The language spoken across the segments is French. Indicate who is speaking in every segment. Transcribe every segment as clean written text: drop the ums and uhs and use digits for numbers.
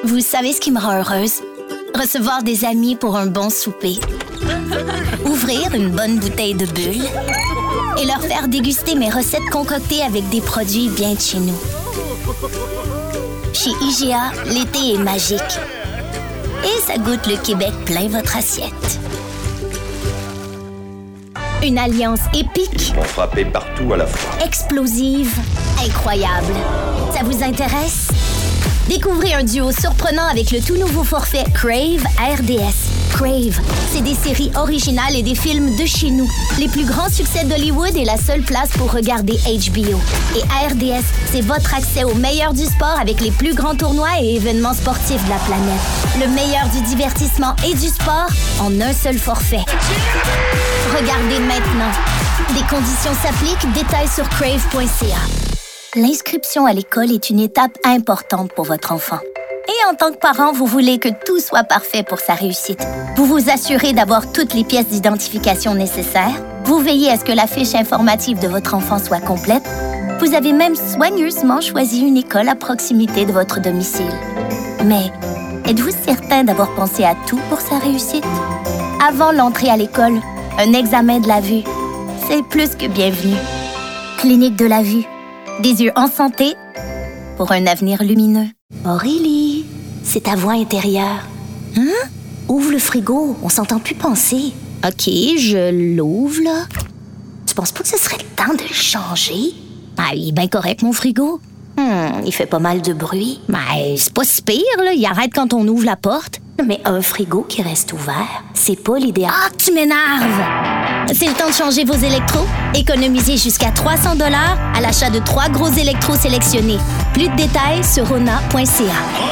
Speaker 1: Vous savez ce qui me rend heureuse? Recevoir des amis pour un bon souper. Ouvrir une bonne bouteille de Bulle et leur faire déguster mes recettes concoctées avec des produits bien de chez nous. Chez IGA, l'été est magique. Et ça goûte le Québec plein votre assiette. Une alliance épique.
Speaker 2: Ils vont frapper partout à la fois.
Speaker 1: Explosive, incroyable. Ça vous intéresse? Découvrez un duo surprenant avec le tout nouveau forfait Crave RDS. Crave, c'est des séries originales et des films de chez nous. Les plus grands succès d'Hollywood et la seule place pour regarder HBO. Et RDS, c'est votre accès au meilleur du sport avec les plus grands tournois et événements sportifs de la planète. Le meilleur du divertissement et du sport en un seul forfait. Regardez maintenant. Des conditions s'appliquent, détails sur crave.ca. L'inscription à l'école est une étape importante pour votre enfant. Et en tant que parent, vous voulez que tout soit parfait pour sa réussite. Vous vous assurez d'avoir toutes les pièces d'identification nécessaires. Vous veillez à ce que la fiche informative de votre enfant soit complète. Vous avez même soigneusement choisi une école à proximité de votre domicile. Mais êtes-vous certain d'avoir pensé à tout pour sa réussite? Avant l'entrée à l'école, un examen de la vue, c'est plus que bienvenu. Clinique de la vue. Des yeux en santé pour un avenir lumineux.
Speaker 3: Aurélie, c'est ta voix intérieure.
Speaker 1: Hein?
Speaker 3: Ouvre le frigo, on s'entend plus penser.
Speaker 1: OK, je l'ouvre, là.
Speaker 3: Tu penses pas que ce serait le temps de le changer?
Speaker 1: Ah, il est bien correct, mon frigo.
Speaker 3: Il fait pas mal de bruit.
Speaker 1: Mais c'est pas si pire, là. Il arrête quand on ouvre la porte.
Speaker 3: Mais un frigo qui reste ouvert, c'est pas l'idéal.
Speaker 1: Ah, tu m'énerves! C'est le temps de changer vos électros. Économisez jusqu'à 300 $ à l'achat de 3 gros électros sélectionnés. Plus de détails sur rona.ca.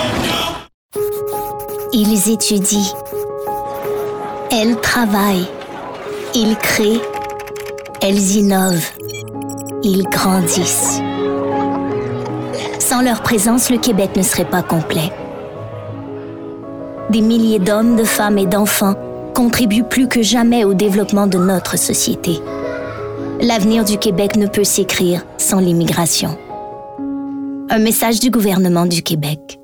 Speaker 1: Ils étudient. Elles travaillent. Ils créent. Elles innovent. Ils grandissent. Sans leur présence, le Québec ne serait pas complet. Des milliers d'hommes, de femmes et d'enfants contribuent plus que jamais au développement de notre société. L'avenir du Québec ne peut s'écrire sans l'immigration. Un message du gouvernement du Québec.